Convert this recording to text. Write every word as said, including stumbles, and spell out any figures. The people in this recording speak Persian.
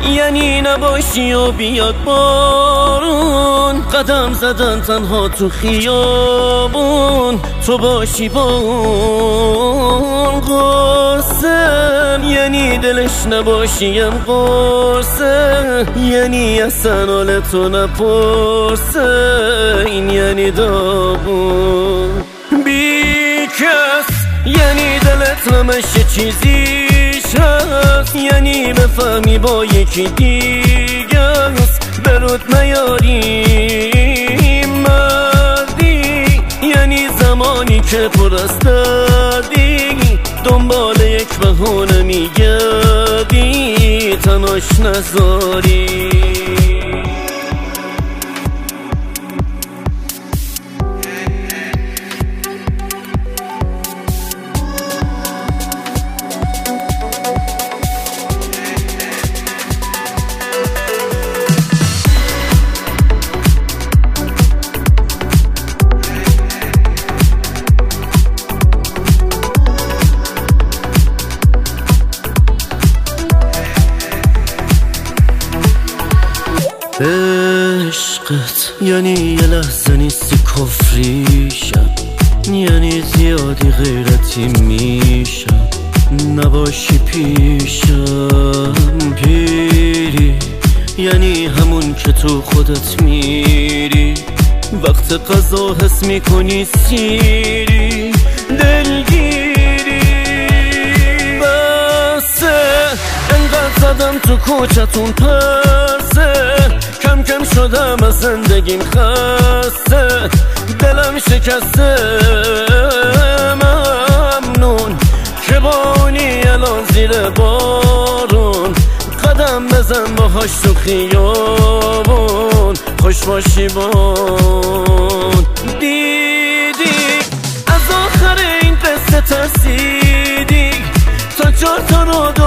یعنی نباشی و بیاد بارون، قدم زدن تنها تو خیابون، تو باشی با اون قصه. یعنی دلش نباشیم قصه، یعنی اصلا حال تو نپرسه. این یعنی داغون بی کس، یعنی دلت نمشه چیزیش هست، یعنی بفهمی با یکی دیگه است، برود نیاری مردی. یعنی زمانی که پر از دردی، دنبال یک بهونه میگردی، تناش نذاری. عشقت یعنی یه لحظه نیستی کفریشم، یعنی زیادی غیرتی میشم، نباشی پیشم پیری. یعنی همون که تو خودت میری، وقت قضا حس میکنی سیری، دلگیری. بسه انقدر زدم تو کوچتون پرسه، کم کم شدم از زندگیم خسته، دلم شکسته. ممنون که با اونی الان زیر بارون، قدم بزن باهاش تو خیابون، خوش باشی بون. دیدی از آخر این قصه ترسیدی، تا چهار تا رو